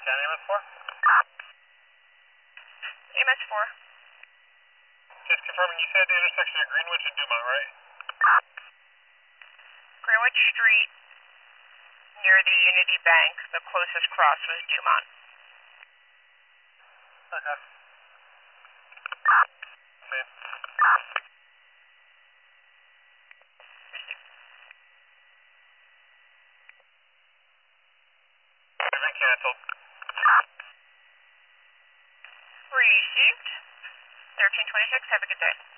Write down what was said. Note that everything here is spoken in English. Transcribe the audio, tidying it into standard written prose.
Scan MS4? MS4. Just confirming, you said the intersection of Greenwich and Dumont, right? Greenwich Street, near the Unity Bank, the closest cross was Dumont. Okay. Same. You've been canceled. Received. 1326, have a good day.